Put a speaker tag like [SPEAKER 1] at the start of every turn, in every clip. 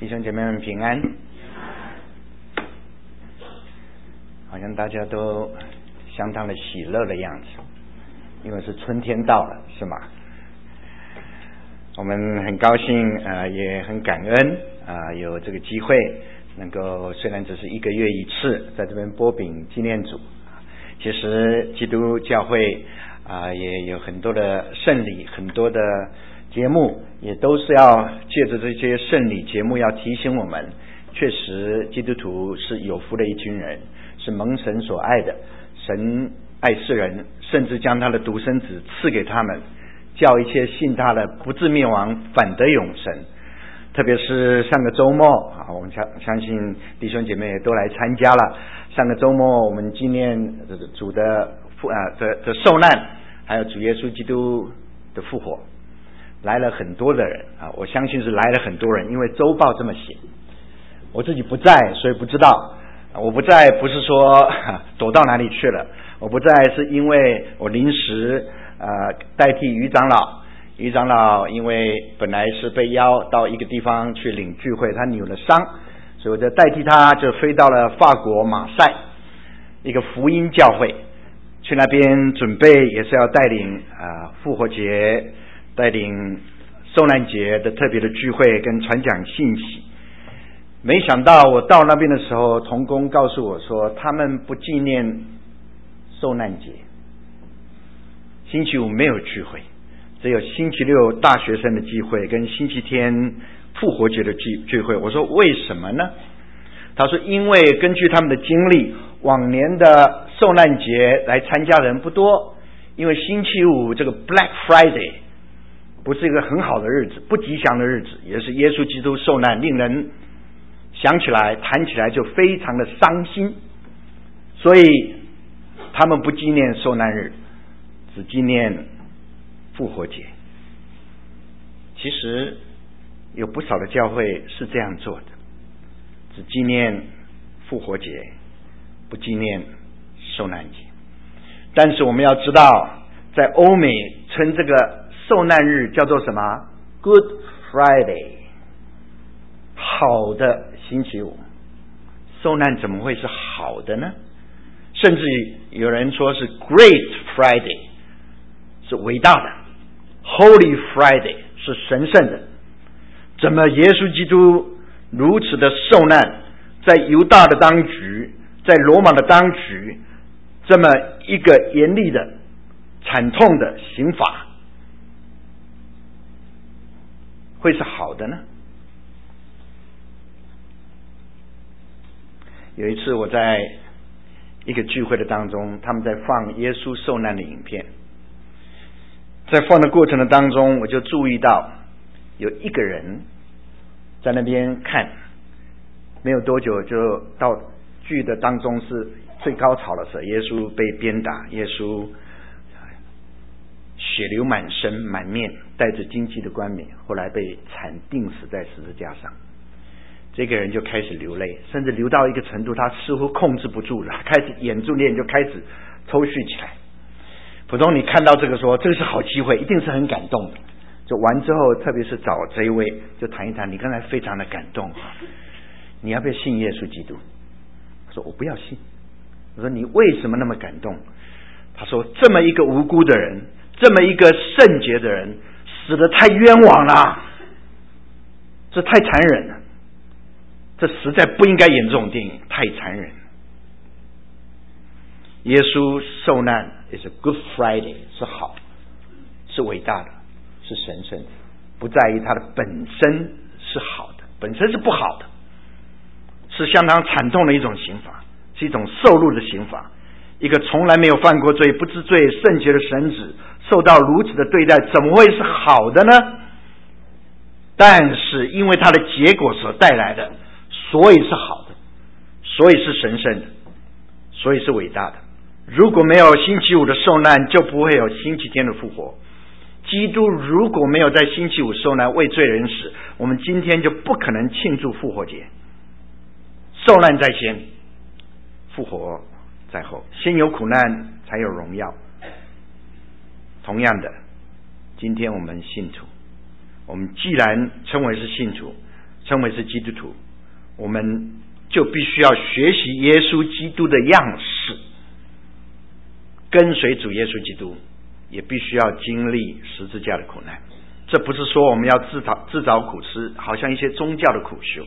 [SPEAKER 1] 兄姐妹们平安。好像大家都相当的喜乐的样子，因为是春天到了，是吗？我们很高兴也很感恩有这个机会能够，虽然只是1个月一次在这边播饼纪念主，其实基督教会也有很多的圣礼，很多的节目，也都是要借着这些圣礼节目要提醒我们，确实基督徒是有福的一群人，是蒙神所爱的，神爱世人，甚至将他的独生子赐给他们，叫一切信他的不至灭亡，反得永生。特别是上个周末我们相信弟兄姐妹也都来参加了。上个周末我们纪念主的受难，还有主耶稣基督的复活，来了很多的人我相信是来了很多人，因为周报这么写。我自己不在，所以不知道。我不在不是说躲到哪里去了，我不在是因为我临时代替于长老因为本来是被邀到一个地方去领聚会，他扭了伤，所以我就代替他，就飞到了法国马赛一个福音教会，去那边准备也是要带领复活节，带领受难节的特别的聚会跟传讲信息。没想到我到那边的时候，同工告诉我说他们不纪念受难节，星期五没有聚会，只有星期六大学生的聚会跟星期天复活节的聚会。我说为什么呢？他说因为根据他们的经历，往年的受难节来参加的人不多，因为星期五这个 Black Friday 不是一个很好的日子，不吉祥的日子，也是耶稣基督受难，令人想起来谈起来就非常的伤心，所以他们不纪念受难日，只纪念复活节。其实有不少的教会是这样做的，只纪念复活节，不纪念受难节。但是我们要知道，在欧美称这个受难日叫做什么？ Good Friday， 好的星期五。受难怎么会是好的呢？甚至有人说是 Great Friday， 是伟大的， Holy Friday 是神圣的。怎么耶稣基督如此的受难，在犹大的当局，在罗马的当局，这么一个严厉的惨痛的刑罚会是好的呢？有一次我在一个聚会的当中，他们在放耶稣受难的影片，在放的过程的当中，我就注意到有一个人在那边看，没有多久就到剧的当中是最高潮的时候，耶稣被鞭打，耶稣血流满身满面，带着荆棘的冠冕，后来被惨钉死在十字架上。这个人就开始流泪，甚至流到一个程度，他似乎控制不住了，开始眼珠链就开始抽搐起来。普通你看到这个说这个是好机会，一定是很感动的。就完之后，特别是找这一位就谈一谈，你刚才非常的感动，你要不要信耶稣基督？他说我不要信。我说你为什么那么感动？他说这么一个无辜的人，这么一个圣洁的人，死得太冤枉了，这太残忍了，这实在不应该演这种电影，太残忍了。耶稣受难 is a good Friday， 是好，是伟大的，是神圣的，不在于他的本身是好的，本身是不好的，是相当惨痛的一种刑罚，是一种受辱的刑罚。一个从来没有犯过罪、不知罪、圣洁的神子受到如此的对待，怎么会是好的呢？但是因为他的结果所带来的，所以是好的，所以是神圣的，所以是伟大的。如果没有星期五的受难，就不会有星期天的复活。基督如果没有在星期五受难为罪人死，我们今天就不可能庆祝复活节。受难在先，复活在后，先有苦难才有荣耀。同样的，今天我们信徒，我们既然称为是信徒， 称为是基督徒，我们就必须要学习耶稣基督的样式，跟随主耶稣基督，也必须要经历十字架的苦难。这不是说我们要自找苦吃，好像一些宗教的苦修，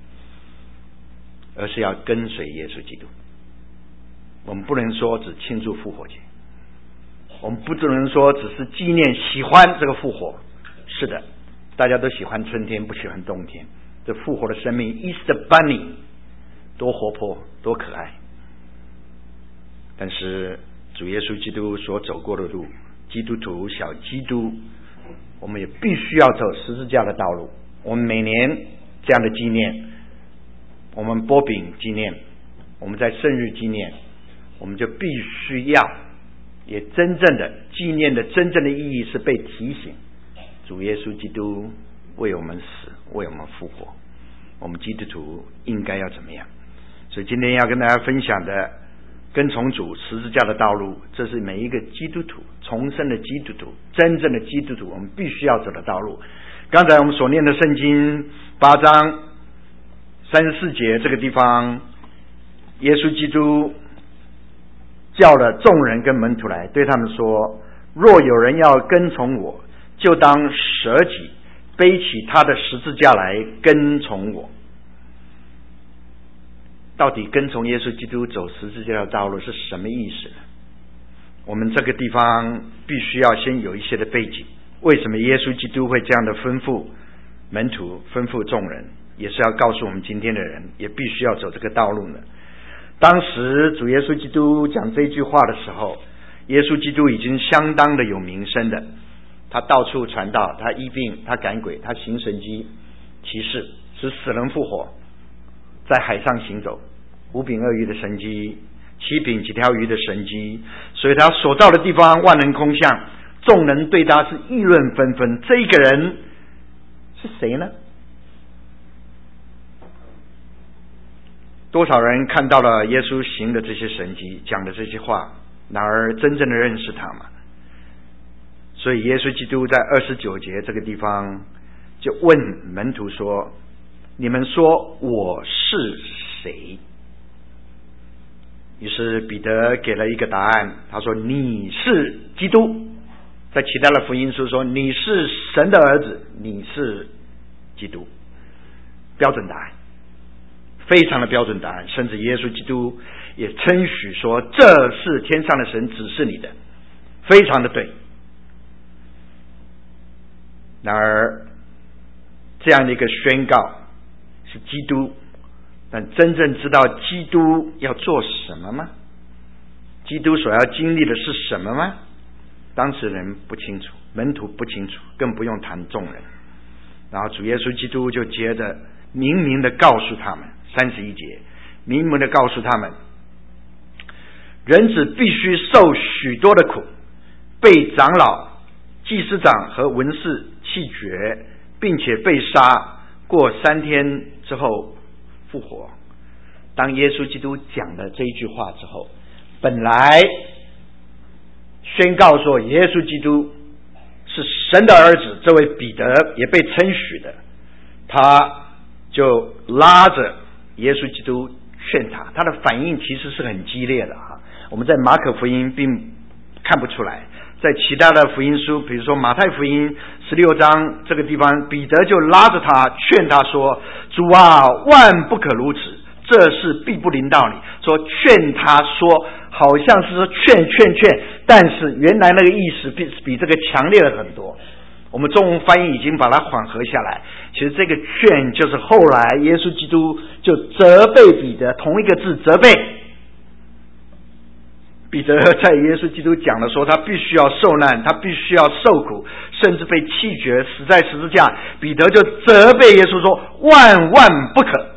[SPEAKER 1] 而是要跟随耶稣基督。我们不能说只庆祝复活节，我们不能说只是纪念喜欢这个复活。是的，大家都喜欢春天，不喜欢冬天。这复活的生命 Easter Bunny 多活泼多可爱，但是主耶稣基督所走过的路，基督徒小基督，我们也必须要走十字架的道路。我们每年这样的纪念，我们擘饼纪念，我们在圣日纪念，我们就必须要也真正的纪念的真正的意义是被提醒主耶稣基督为我们死，为我们复活，我们基督徒应该要怎么样。所以今天要跟大家分享的跟从主十字架的道路，这是每一个基督徒，重生的基督徒，真正的基督徒我们必须要走的道路。刚才我们所念的圣经8章34节这个地方，耶稣基督叫了众人跟门徒来，对他们说，若有人要跟从我，就当舍己，背起他的十字架来跟从我。到底跟从耶稣基督走十字架的道路是什么意思呢？我们这个地方必须要先有一些的背景，为什么耶稣基督会这样的吩咐门徒，吩咐众人，也是要告诉我们今天的人也必须要走这个道路呢？当时主耶稣基督讲这句话的时候，耶稣基督已经相当的有名声的，他到处传道，他医病，他赶鬼，他行神迹奇事，使死人复活，在海上行走，5饼2鱼的神迹，7饼几条鱼的神迹，所以他所到的地方万人空巷，众人对他是议论纷纷。这一个人是谁呢？多少人看到了耶稣行的这些神迹，讲的这些话，然而真正的认识他吗？所以耶稣基督在29节这个地方就问门徒说，你们说我是谁？于是彼得给了一个答案，他说你是基督。在其他的福音书说你是神的儿子，你是基督。标准答案，非常的标准答案，甚至耶稣基督也称许说这是天上的神指示你的，非常的对。然而这样的一个宣告是基督，但真正知道基督要做什么吗？基督所要经历的是什么吗？当时人不清楚，门徒不清楚，更不用谈众人。然后主耶稣基督就接着明明的告诉他们，31节明明的告诉他们，人子必须受许多的苦，被长老、祭司长和文士弃绝，并且被杀，过3天之后复活。当耶稣基督讲了这一句话之后，本来宣告说耶稣基督是神的儿子，这位彼得也被称许的，他就拉着耶稣基督劝他，他的反应其实是很激烈的啊。我们在马可福音并看不出来，在其他的福音书，比如说马太福音16章这个地方，彼得就拉着他劝他说，主啊，万不可如此，这事必不临到你。说劝他说好像是说劝，但是原来那个意思比这个强烈了很多。我们中文翻译已经把它缓和下来，其实这个劝就是后来耶稣基督就责备彼得，同一个字责备彼得，在耶稣基督讲了说他必须要受难，他必须要受苦，甚至被弃绝，死在十字架，彼得就责备耶稣说万万不可。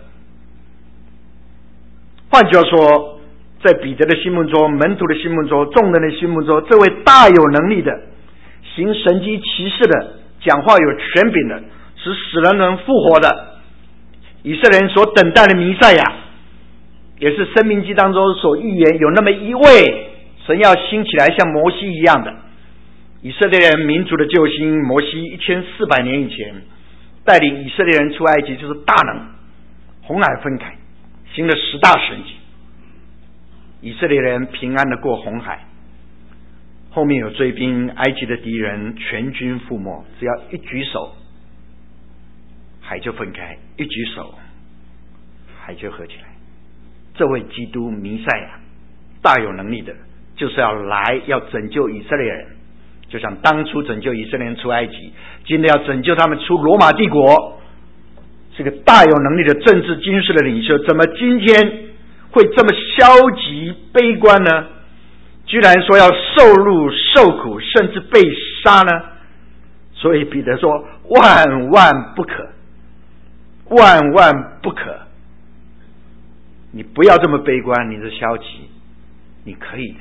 [SPEAKER 1] 换句话说，在彼得的心目中，门徒的心目中，众人的心目中，这位大有能力的，行神迹奇事的，讲话有权柄的，使死人能复活的，以色列人所等待的弥赛亚，也是申命记当中所预言有那么一位神要兴起来像摩西一样的以色列人民族的救星。摩西1400年以前带领以色列人出埃及，就是大能，红海分开，行了10大神迹，以色列人平安的过红海。后面有追兵，埃及的敌人全军覆没，只要一举手，海就分开；一举手，海就合起来。这位基督弥赛亚，大有能力的，就是要来要拯救以色列人，就像当初拯救以色列人出埃及，今天要拯救他们出罗马帝国，是个大有能力的政治军事的领袖。怎么今天会这么消极悲观呢？居然说要受辱受苦，甚至被杀呢？所以彼得说：万万不可，万万不可！你不要这么悲观，你是消极，你可以的。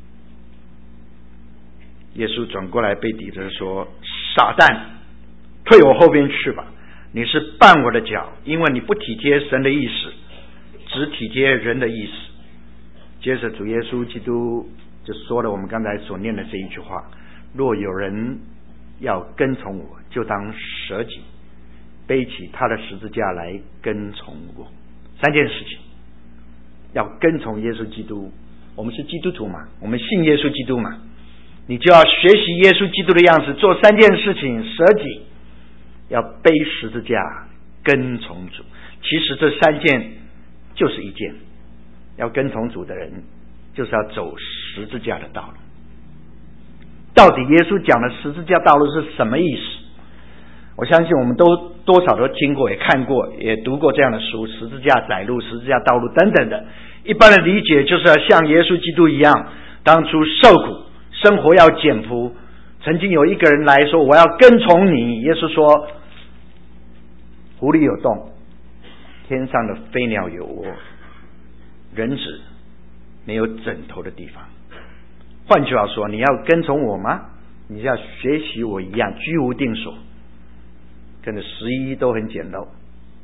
[SPEAKER 1] 耶稣转过来对彼得说：撒旦，退我后边去吧！你是绊我的脚，因为你不体贴神的意思，只体贴人的意思。接着主耶稣基督就说了我们刚才所念的这一句话：若有人要跟从我，就当舍己，背起他的十字架来跟从我。3件事情要跟从耶稣基督。我们是基督徒嘛，我们信耶稣基督嘛，你就要学习耶稣基督的样子，做3件事情：舍己，要背十字架，跟从主。其实这3件就是1件，要跟从主的人就是要走十字架的道路。到底耶稣讲的十字架道路是什么意思？我相信我们都多少都听过，也看过，也读过这样的书，十字架窄路、十字架道路等等的。一般的理解就是要像耶稣基督一样，当初受苦，生活要简朴。曾经有一个人来说：我要跟从你。耶稣说：湖里有洞，天上的飞鸟有窝，人子没有枕头的地方。换句话说，你要跟从我吗？你要学习我一样，居无定所，跟着11都很简陋。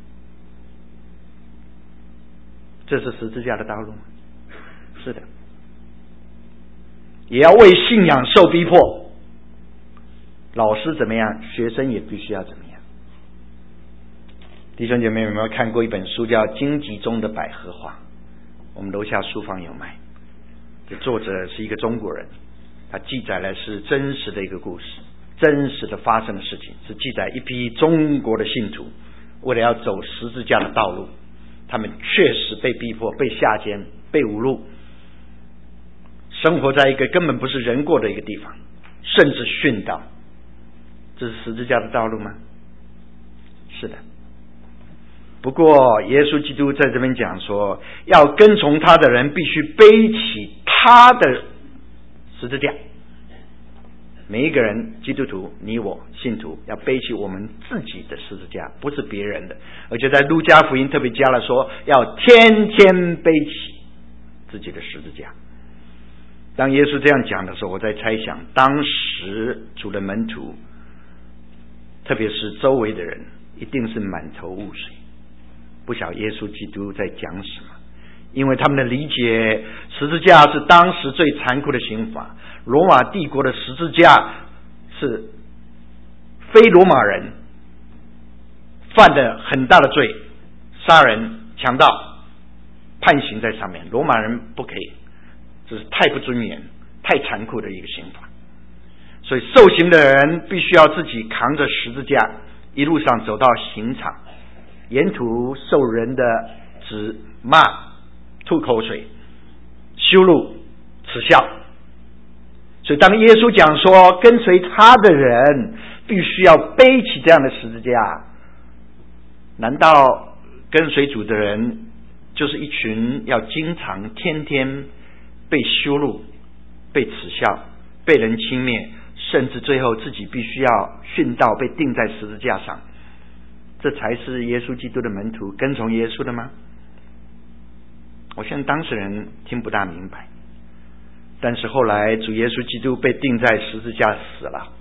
[SPEAKER 1] 这是十字架的道路吗？是的。也要为信仰受逼迫，老师怎么样，学生也必须要怎么样。弟兄姐妹有没有看过一本书叫《荆棘中的百合花》？我们楼下书房有卖。这作者是一个中国人，他记载了是真实的一个故事，真实的发生的事情，是记载一批中国的信徒为了要走十字架的道路，他们确实被逼迫、被下监、被侮辱，生活在一个根本不是人过的一个地方，甚至殉道。这是十字架的道路吗？是的。不过耶稣基督在这边讲说，要跟从他的人必须背起他的十字架。每一个人，基督徒，你我信徒，要背起我们自己的十字架，不是别人的。而且在路加福音特别加了说，要天天背起自己的十字架。当耶稣这样讲的时候，我在猜想，当时主的门徒，特别是周围的人，一定是满头雾水，不晓耶稣基督在讲什么，因为他们的理解，十字架是当时最残酷的刑罚。罗马帝国的十字架是非罗马人犯的很大的罪，杀人、强盗，判刑在上面，罗马人不可以，这是太不尊严、太残酷的一个刑罚。所以受刑的人必须要自己扛着十字架，一路上走到刑场，沿途受人的指骂、吐口水、羞辱、耻笑。所以当耶稣讲说跟随他的人必须要背起这样的十字架，难道跟随主的人就是一群要经常天天被羞辱、被耻笑、被人轻蔑，甚至最后自己必须要殉道，被钉在十字架上，这才是耶稣基督的门徒跟从耶稣的吗？我相信当事人听不大明白。但是后来主耶稣基督被钉在十字架死了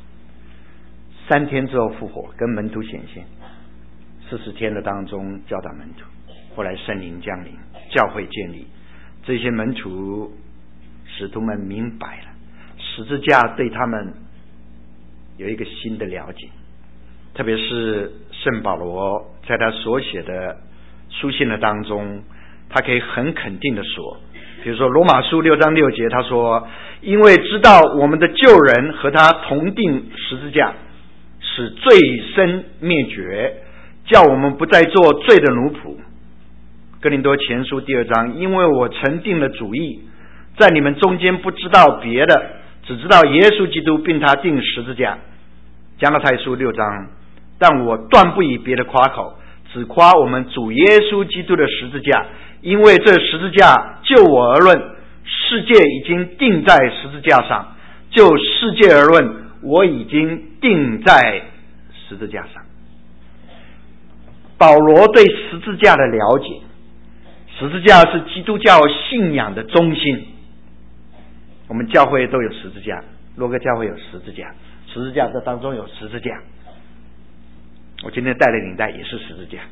[SPEAKER 1] ，3天之后复活，跟门徒显现，40天的当中教导门徒，后来圣灵降临，教会建立，这些门徒使徒们明白了十字架对他们有一个新的了解， 特别是圣保罗在他所写的书信的当中，他可以很肯定的说，比如说罗马书6章6节，他说，因为知道我们的旧人和他同定十字架，使罪身灭绝，叫我们不再做罪的奴仆。哥林多前书2章，因为我曾定了主意，在你们中间不知道别的，只知道耶稣基督并他定十字架。加拉太书6章，但我断不以别的夸口，只夸我们主耶稣基督的十字架，因为这十字架就我而论，世界已经定在十字架上，就世界而论，我已经定在十字架上。保罗对十字架的了解，十字架是基督教信仰的中心。我们教会都有十字架，洛哥教会有十字架，十字架这当中有十字架。我今天带的领带也是十字架，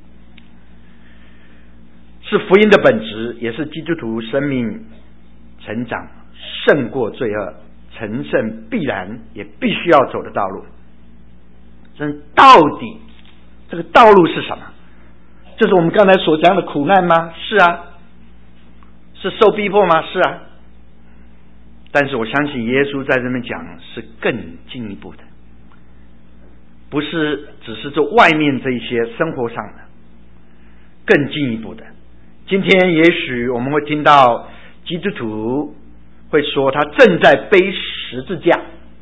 [SPEAKER 1] 是福音的本质，也是基督徒生命成长胜过罪恶、成圣必然也必须要走的道路。到底这个道路是什么？就是我们刚才所讲的苦难吗？是啊。是受逼迫吗？是啊。但是我相信耶稣在这边讲是更进一步的，不是只是做外面这些生活上的，更进一步的。今天也许我们会听到基督徒会说他正在背十字架，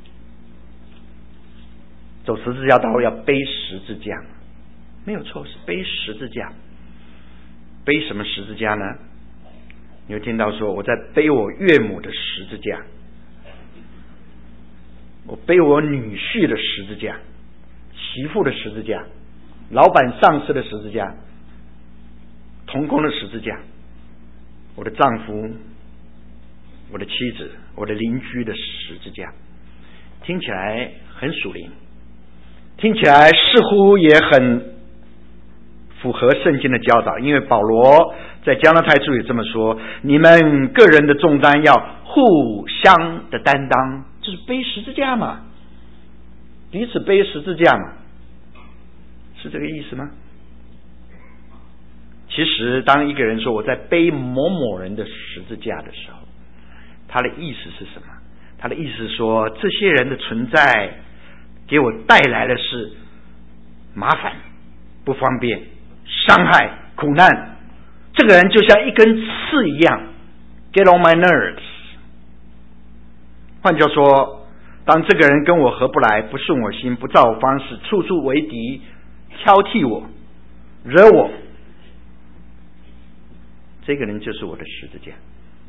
[SPEAKER 1] 走十字架道路要背十字架，没有错，是背十字架。背什么十字架呢？你会听到说我在背我岳母的十字架，我背我女婿的十字架，媳妇的十字架，老板上司的十字架，同工的十字架，我的丈夫，我的妻子，我的邻居的十字架。听起来很属灵，听起来似乎也很符合圣经的教导，因为保罗在加拉太书也这么说，你们个人的重担要互相的担当，就是背十字架嘛，彼此背十字架嘛，是这个意思吗？其实当一个人说我在背某某人的十字架的时候，他的意思是什么？他的意思是说，这些人的存在给我带来的是麻烦、不方便、伤害、苦难，这个人就像一根刺一样 get on my nerves。 换句话说，当这个人跟我合不来，不顺我心，不照我方式，处处为敌，挑剔我，惹我，这个人就是我的十字架。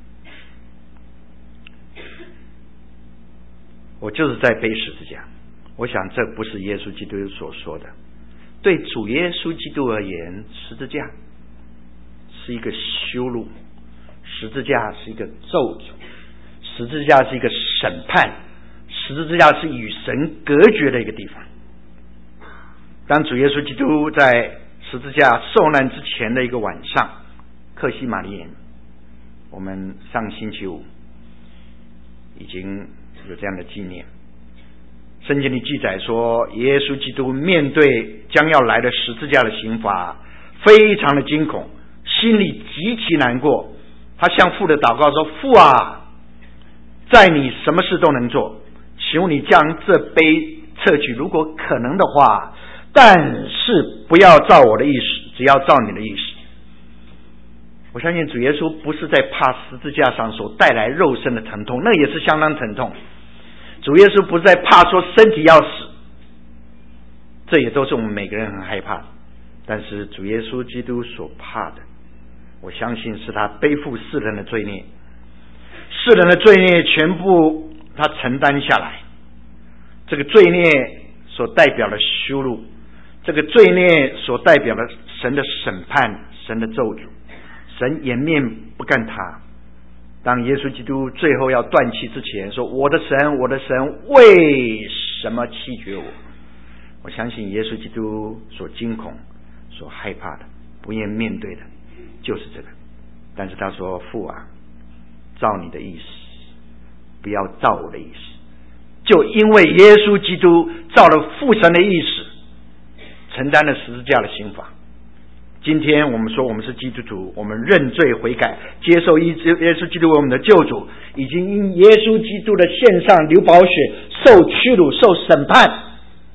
[SPEAKER 1] 我就是在背十字架。我想这不是耶稣基督所说的。对主耶稣基督而言，十字架是一个羞辱，十字架是一个咒诅，十字架是一个审判，十字架是与神隔绝的一个地方。当主耶稣基督在十字架受难之前的一个晚上，客西马尼园，我们上星期五已经有这样的纪念。圣经里记载说，耶稣基督面对将要来的十字架的刑罚，非常的惊恐，心里极其难过。他向父的祷告说，父啊，在你什么事都能做，求你将这杯撤去，如果可能的话，但是不要照我的意思，只要照你的意思。我相信主耶稣不是在怕十字架上所带来肉身的疼痛，那也是相当疼痛。主耶稣不是在怕说身体要死，这也都是我们每个人很害怕的。但是主耶稣基督所怕的，我相信是他背负世人的罪孽，世人的罪孽全部他承担下来。这个罪孽所代表的羞辱，这个罪孽所代表的神的审判，神的咒诅，神掩面不干他。当耶稣基督最后要断气之前说，我的神，我的神，为什么弃绝我？我相信耶稣基督所惊恐、所害怕的、不愿面对的就是这个。但是他说，父啊，照你的意思，不要照我的意思。就因为耶稣基督照了父神的意思， 承担了十字架的刑罚。今天我们说我们是基督徒，我们认罪悔改，接受耶稣基督为我们的救主，已经因耶稣基督的献上流宝血，受屈辱，受审判，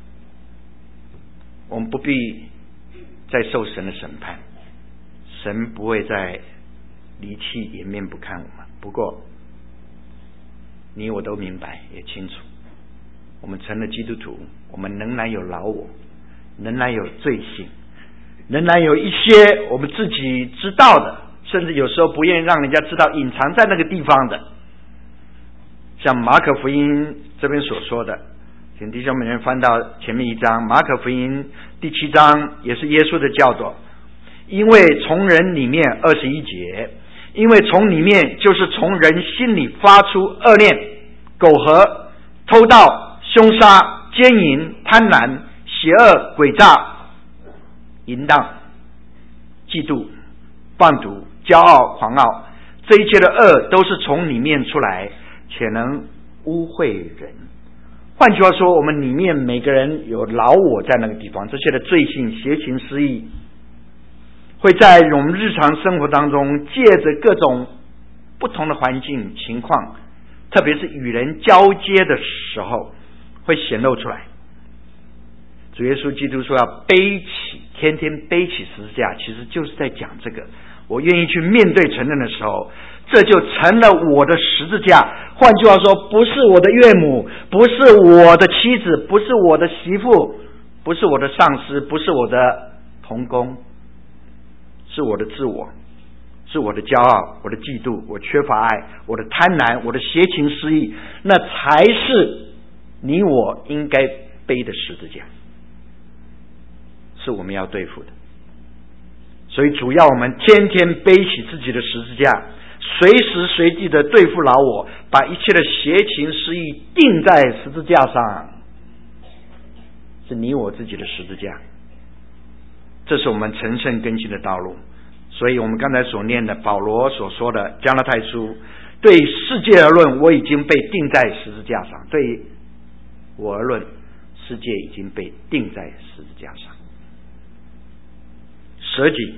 [SPEAKER 1] 我们不必再受神的审判，神不会再离弃掩面不看我们。不过你我都明白也清楚，我们成了基督徒，我们仍然有老我，仍然有罪性，仍然有一些我们自己知道的，甚至有时候不愿意让人家知道，隐藏在那个地方的。像马可福音这边所说的，请弟兄们翻到前面一章，马可福音第7章，也是耶稣的教导。因为从人里面21节，因为从里面就是从人心里发出恶念、苟合、偷盗、凶杀、奸淫、贪婪、邪恶、诡诈、淫荡、嫉妒、放毒、骄傲、狂傲，这一切的恶都是从里面出来，且能污秽人。换句话说，我们里面每个人有老我在那个地方，这些的罪性、邪情、私意，会在我们日常生活当中借着各种不同的环境情况，特别是与人交接的时候，会显露出来。主耶稣基督说要天天背起十字架，其实就是在讲这个。我愿意去面对承认的时候，这就成了我的十字架。换句话说，不是我的岳母，不是我的妻子，不是我的媳妇，不是我的上司，不是我的同工，是我的自我，是我的骄傲，我的嫉妒，我缺乏爱，我的贪婪，我的邪情私意，那才是你我应该背的十字架，是我们要对付的。所以主要我们天天背起自己的十字架，随时随地的对付老我，把一切的邪情私意钉在十字架上，是你我自己的十字架，这是我们成圣更新的道路。所以我们刚才所念的保罗所说的加拉太书，对世界而论，我已经被钉在十字架上；对我而论，世界已经被钉在十字架上。舍己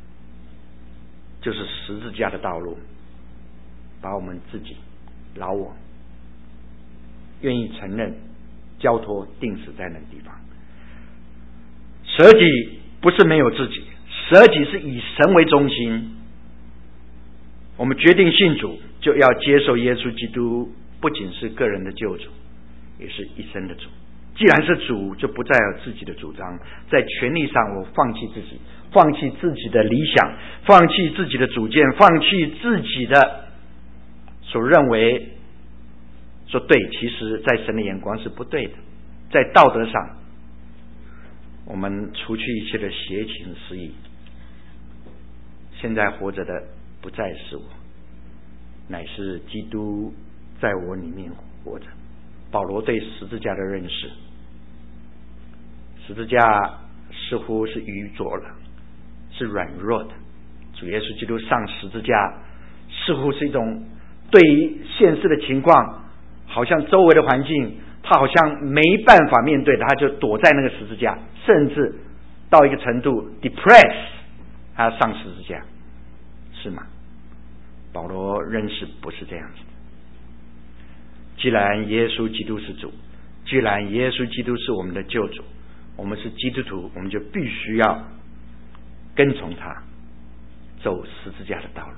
[SPEAKER 1] 就是十字架的道路，把我们自己老我愿意承认交托钉死在那个地方。舍己不是没有自己，舍己是以神为中心。我们决定信主，就要接受耶稣基督不仅是个人的救主，也是一生的主。既然是主，就不再有自己的主张，在权力上我放弃自己，放弃自己的理想，放弃自己的主见，放弃自己的所认为说对，其实在神的眼光是不对的。在道德上，我们除去一切的邪情私意，现在活着的不再是我，乃是基督在我里面活着。保罗对十字架的认识，十字架似乎是愚拙了，是软弱的。主耶稣基督上十字架似乎是一种对于现实的情况，好像周围的环境他好像没办法面对的，他就躲在那个十字架，甚至到一个程度 depress 他要上十字架，是吗？保罗认识不是这样子的。既然耶稣基督是主，既然耶稣基督是我们的救主，我们是基督徒，我们就必须要跟从他，走十字架的道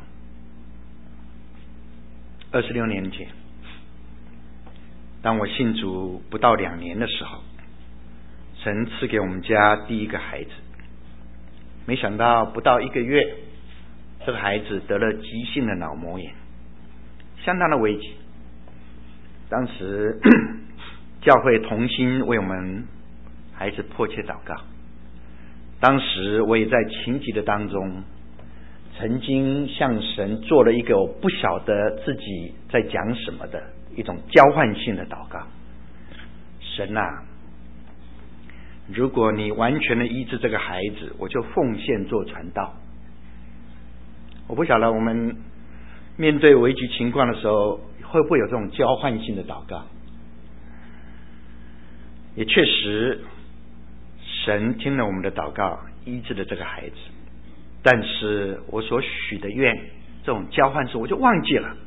[SPEAKER 1] 路。26年前，当我信主不到2年的时候，神赐给我们家第一个孩子，没想到不到1个月，这个孩子得了急性的脑膜炎，相当的危急。当时教会同心为我们孩子迫切祷告，当时我也在情急的当中，曾经向神做了一个我不晓得自己在讲什么的一种交换性的祷告。神啊，如果你完全的医治这个孩子，我就奉献做传道。我不晓得我们面对危急情况的时候会不会有这种交换性的祷告。也确实神听了我们的祷告，医治了这个孩子，但是我所许的愿，这种交换事我就忘记了。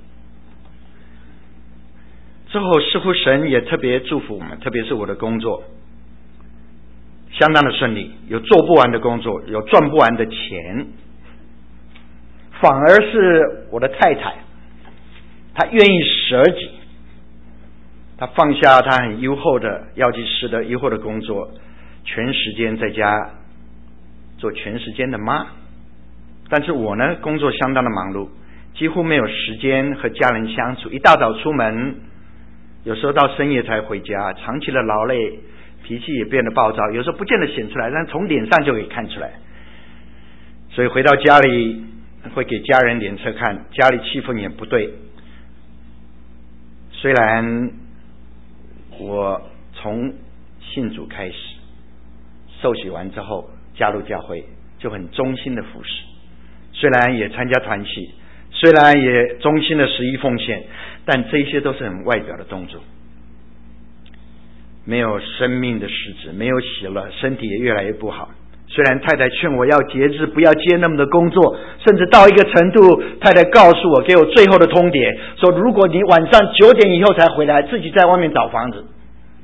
[SPEAKER 1] 之后似乎神也特别祝福我们，特别是我的工作相当的顺利，有做不完的工作，有赚不完的钱，反而是我的太太，她愿意舍己，她放下她很优厚的药剂师的优厚的工作，全时间在家做全时间的妈。但是我呢，工作相当的忙碌，几乎没有时间和家人相处，一大早出门，有时候到深夜才回家，长期的劳累，脾气也变得暴躁，有时候不见得显出来，但从脸上就可以看出来。所以回到家里会给家人脸色看，家里气氛也不对。虽然我从信主开始，受洗完之后加入教会，就很忠心的服侍，虽然也参加团契，虽然也忠心的十一奉献，但这些都是很外表的动作，没有生命的实质，没有喜乐，身体也越来越不好。虽然太太劝我要节制，不要接那么多工作，甚至到一个程度，太太告诉我，给我最后的通牒，说如果你晚上9点以后才回来，自己在外面找房子。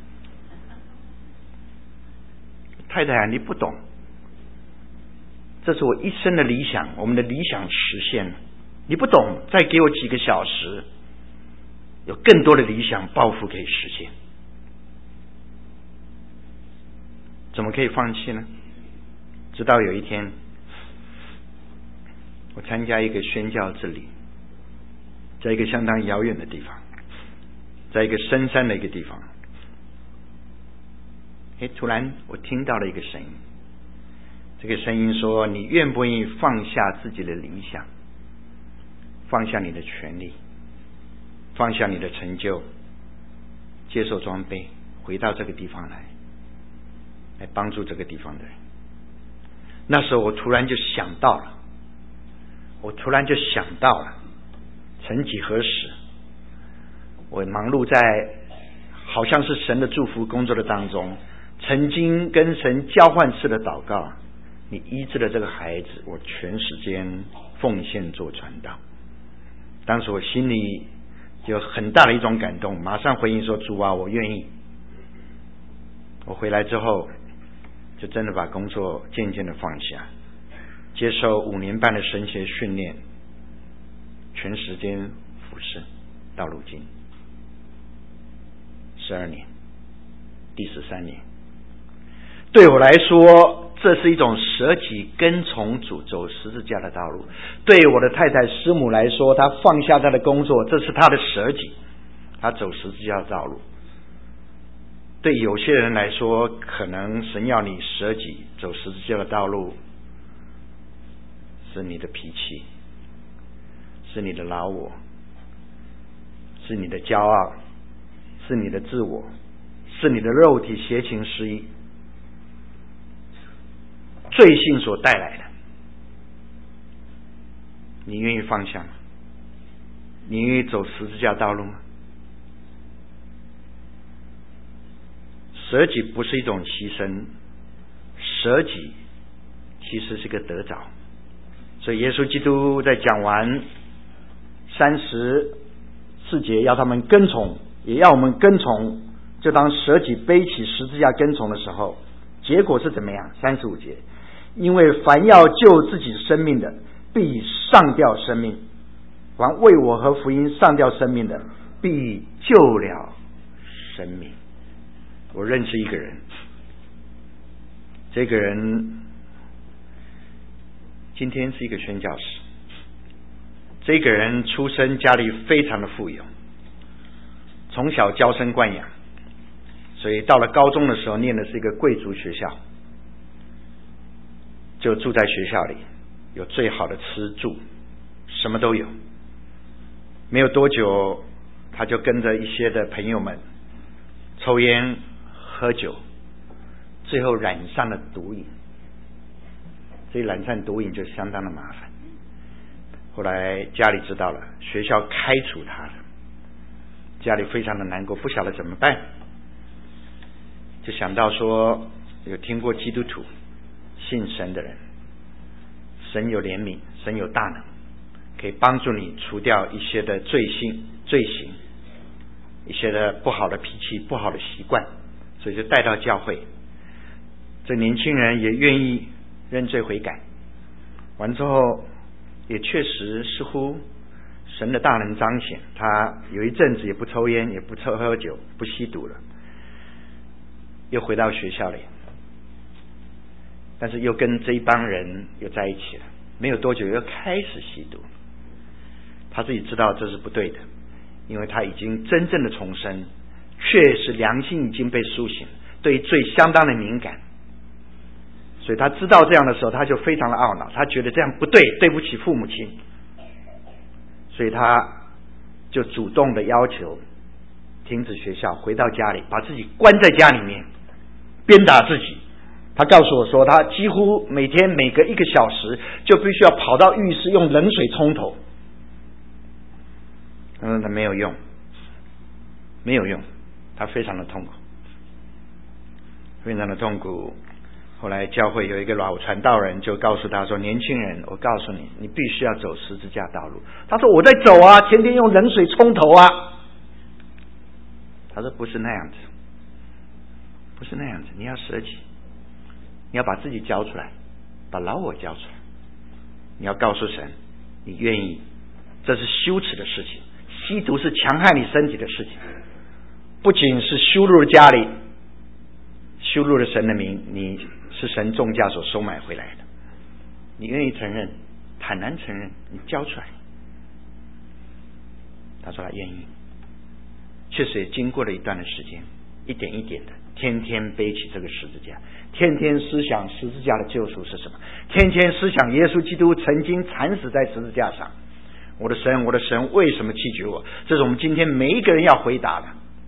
[SPEAKER 1] 太太啊，你不懂，这是我一生的理想，我们的理想实现了，你不懂，再给我几个小时，有更多的理想抱负可以实现。怎么可以放弃呢？直到有一天，我参加一个宣教之旅，在一个相当遥远的地方，在一个深山的一个地方，突然我听到了一个声音，这个声音说，你愿不愿意放下自己的理想，放下你的权利，放下你的成就，接受装备，回到这个地方来帮助这个地方的人。那时候我突然就想到了，曾几何时，我忙碌在好像是神的祝福工作的当中，曾经跟神交换式的祷告，你医治了这个孩子，我全时间奉献做传道。当时我心里有很大的一种感动，马上回应说，主啊，我愿意。我回来之后就真的把工作渐渐的放下，接受5年半的神学训练，全时间服侍，到如今12年，第13年。对我来说，这是一种舍己跟从主走十字架的道路。对我的太太师母来说，她放下她的工作，这是她的舍己，她走十字架的道路。对有些人来说，可能神要你舍己走十字架的道路，是你的脾气，是你的老我，是你的骄傲，是你的自我，是你的肉体邪情私欲，罪性所带来的。你愿意放下吗？你愿意走十字架道路吗？舍己不是一种牺牲，舍己其实是个得着。所以耶稣基督在讲完34节要他们跟从，也要我们跟从，就当舍己背起十字架跟从的时候，结果是怎么样？35节，因为凡要救自己生命的，必上吊生命；凡为我和福音上吊生命的，必救了生命。我认识一个人，这个人今天是一个宣教士。这个人出身家里非常的富有，从小娇生惯养，所以到了高中的时候念的是一个贵族学校，就住在学校里，有最好的吃住，什么都有。没有多久，他就跟着一些的朋友们抽烟喝酒，最后染上了毒瘾。这染上毒瘾就相当的麻烦，后来家里知道了，学校开除他了，家里非常的难过，不晓得怎么办，就想到说有听过基督徒信神的人，神有怜悯，神有大能，可以帮助你除掉一些的罪行，一些的不好的脾气，不好的习惯，所以就带到教会。这年轻人也愿意认罪悔改，完之后也确实似乎神的大能彰显，他有一阵子也不抽烟，也不喝酒，不吸毒了，又回到学校里，但是又跟这一帮人又在一起了，没有多久又开始吸毒。他自己知道这是不对的，因为他已经真正的重生，确实良心已经被苏醒，对罪相当的敏感，所以他知道这样的时候，他就非常的懊恼，他觉得这样不对，对不起父母亲，所以他就主动的要求停止学校，回到家里，把自己关在家里面，鞭打自己。他告诉我说，他几乎每天每隔1个小时就必须要跑到浴室用冷水冲头。他没有用，没有用，他非常的痛苦，非常的痛苦。后来教会有一个老传道人就告诉他说，年轻人，我告诉你，你必须要走十字架道路。他说我在走啊，天天用冷水冲头啊。他说不是那样子，不是那样子，你要舍己，你要把自己交出来，把老我交出来，你要告诉神你愿意，这是羞耻的事情，吸毒是强害你身体的事情，不仅是羞辱了家里，羞辱了神的名，你是神重价所收买回来的，你愿意承认，坦然承认，你交出来。他说他愿意，确实也经过了一段的时间，一点一点的，天天背起这个十字架，天天思想十字架的救赎是什么，天天思想耶稣基督曾经惨死在十字架上，我的神，我的神，为什么弃绝我？这是我们今天每一个人要回答的，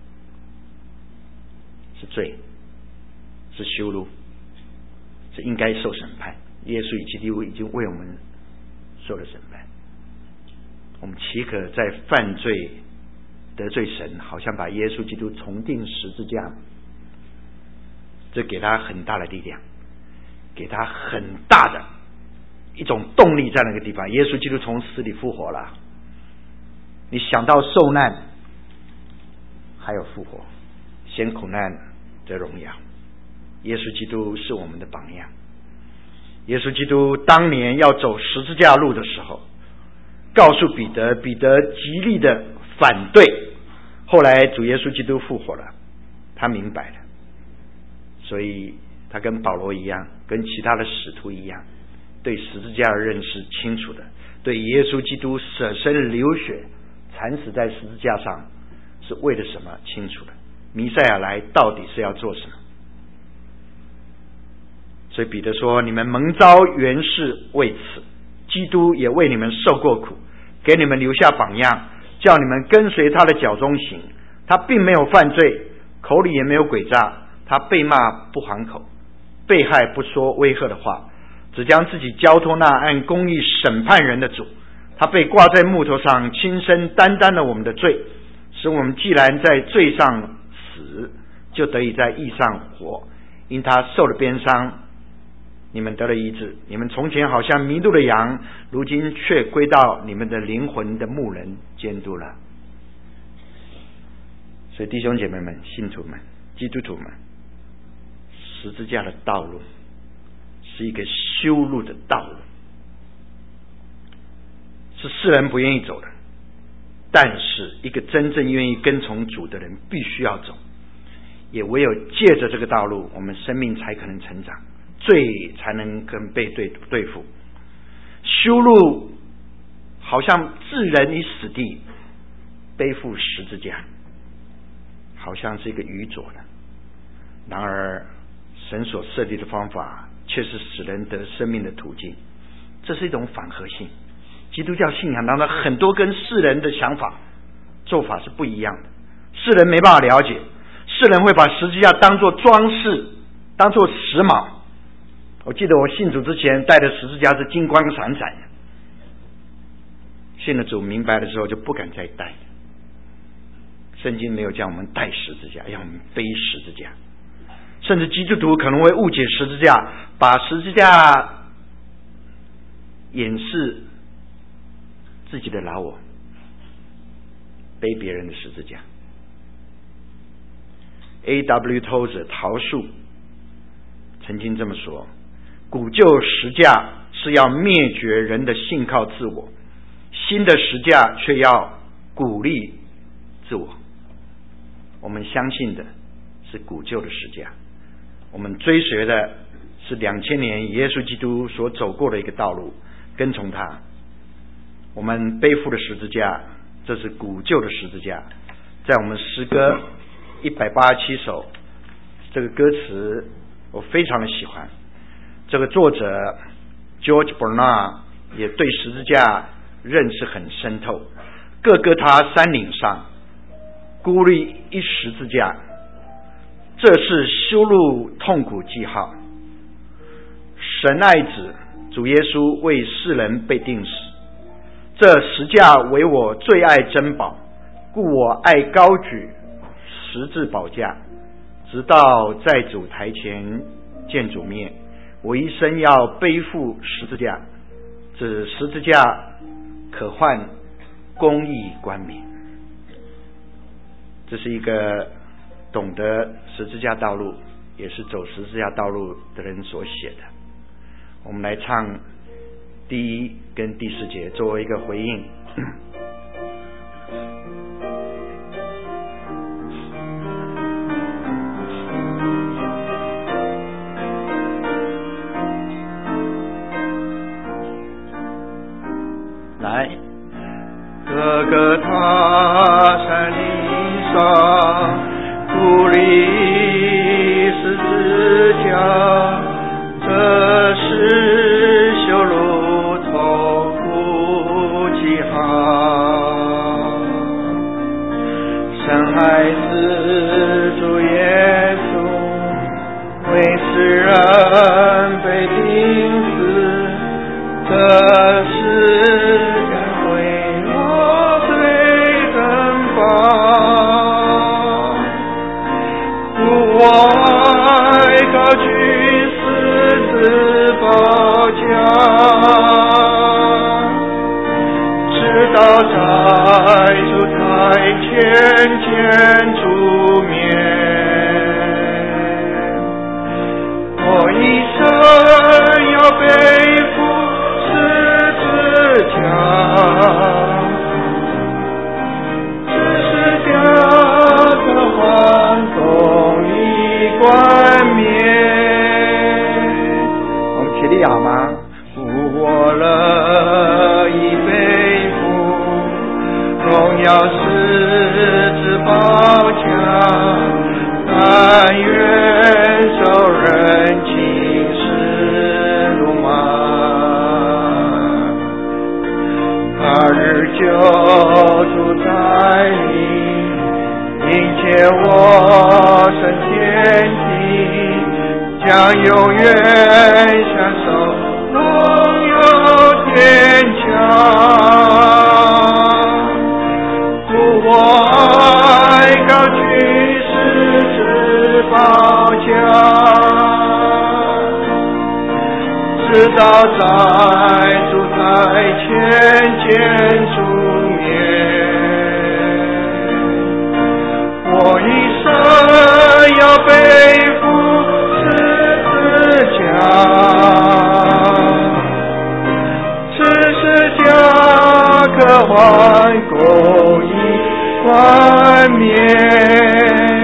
[SPEAKER 1] 是罪，是羞辱，是应该受审判。耶稣基督已经为我们受了审判，我们岂可在犯罪得罪神，好像把耶稣基督重钉十字架？这给他很大的力量，给他很大的一种动力在那个地方。耶稣基督从死里复活了，你想到受难还有复活，先苦难得荣耀。耶稣基督是我们的榜样。耶稣基督当年要走十字架路的时候，告诉彼得，彼得极力的反对，后来主耶稣基督复活了，他明白了，所以他跟保罗一样，跟其他的使徒一样，对十字架的认识清楚的，对耶稣基督舍身流血惨死在十字架上是为了什么清楚的，弥赛亚来到底是要做什么。所以彼得说，你们蒙召原是为此，基督也为你们受过苦，给你们留下榜样，叫你们跟随他的脚中行。他并没有犯罪，口里也没有诡诈，他被骂不还口，被害不说威吓的话，只将自己交托那按公义审判人的主。他被挂在木头上，亲身担当了我们的罪，使我们既然在罪上死，就得以在义上活。因他受了鞭伤，你们得了医治。你们从前好像迷路的羊，如今却归到你们的灵魂的牧人监督了。所以弟兄姐妹们，信徒们，基督徒们，十字架的道路是一个修路的道路，是世人不愿意走的，但是一个真正愿意跟从主的人必须要走，也唯有借着这个道路，我们生命才可能成长，罪才能跟被对付。修路好像置人于死地，背负十字架好像是一个愚拙的，然而神所设立的方法却是使人得生命的途径，这是一种反合性。基督教信仰当中很多跟世人的想法做法是不一样的，世人没办法了解，世人会把十字架当作装饰，当作时髦。我记得我信主之前带的十字架是金光闪闪的，信了主明白的时候就不敢再带。圣经没有叫我们带十字架，要我们背十字架。 甚至基督徒可能会误解十字架，把十字架掩饰自己的老我，背别人的十字架。A.W. Tozer 陶树曾经这么说：古旧十架是要灭绝人的信靠自我，新的十架却要鼓励自我。我们相信的是古旧的十架，我们追随的是2000年耶稣基督所走过的一个道路，跟从他。我们背负的十字架，这是古旧的十字架。在我们诗歌187首，这个歌词我非常的喜欢。这个作者 George Bernard 也对十字架认识很深透。各哥他山岭上孤立一十字架，这是羞辱痛苦记号。神爱子主耶稣为世人被钉死，这十架为我最爱珍宝，故我爱高举十字宝架，直到在主台前见主面。我一生要背负十字架，这十字架可换公义冠冕。这是一个懂得十字架道路，也是走十字架道路的人所写的。我们来唱第1跟第4节作为一个回应。来，各个他山岭上孤立十字架，这是羞辱痛苦记号。神爱子主耶稣为世人被钉死，这是我爱高举十字宝架，直到在主台前见主面。我一生要背负十字架，十字架可换公义冠冕。我们起立好吗？我乐意背负荣耀十字宝架，但愿受人轻视辱骂。他日救主在临，迎接我升天庭，将永远享受荣耀天家。故我爱高举十字宝架，直到在主台前见主面。我一生要背负十字架，十字架可换公义冠冕。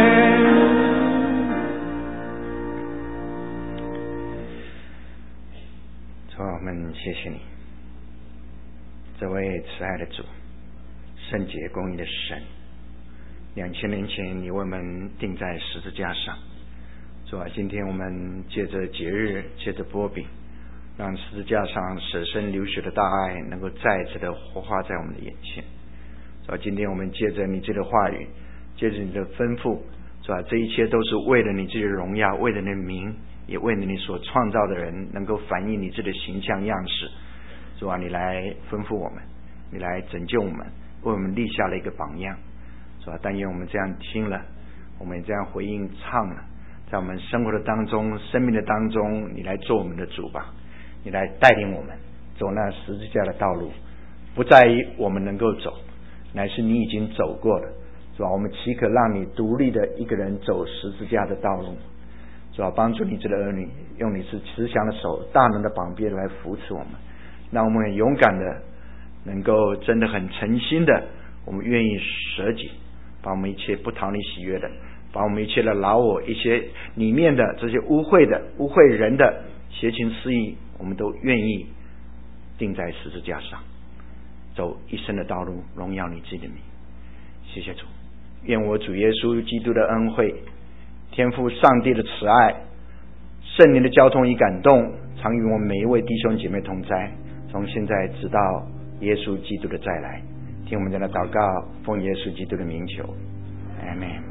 [SPEAKER 1] 主，我们谢谢你，这位慈爱的主，圣洁公义的神。2000年前你为我们钉在十字架上。主啊，今天我们借着节日，借着擘饼，让十字架上舍身流血的大爱能够再次的活化在我们的眼前。主啊，今天我们借着你自己的话语，借着你的吩咐，主啊，这一切都是为了你自己的荣耀，为了你的名，也为了你所创造的人能够反映你自己的形象样式。主啊，你来吩咐我们，你来拯救我们，为我们立下了一个榜样。主啊，但愿我们这样听了，我们这样回应唱了， 在我们生活的当中、生命的当中，你来做我们的主吧，你来带领我们走那十字架的道路，不在于我们能够走，乃是你已经走过了，主啊，我们岂可让你独立的一个人走十字架的道路？主啊，帮助你这个儿女，用你是慈祥的手、大能的膀臂来扶持我们，让我们很勇敢的，能够真的很诚心的，我们愿意舍己，把我们一切不讨你喜悦的，把我们一切的老我、一些里面的这些污秽人的邪情私意，我们都愿意钉在十字架上，走一生的道路，荣耀你自己的名。谢谢主，愿我主耶稣基督的恩惠、天父上帝的慈爱、圣灵的交通与感动，常与我们每一位弟兄姐妹同在，从现在直到耶稣基督的再来。听我们的祷告，奉耶稣基督的名求，阿们。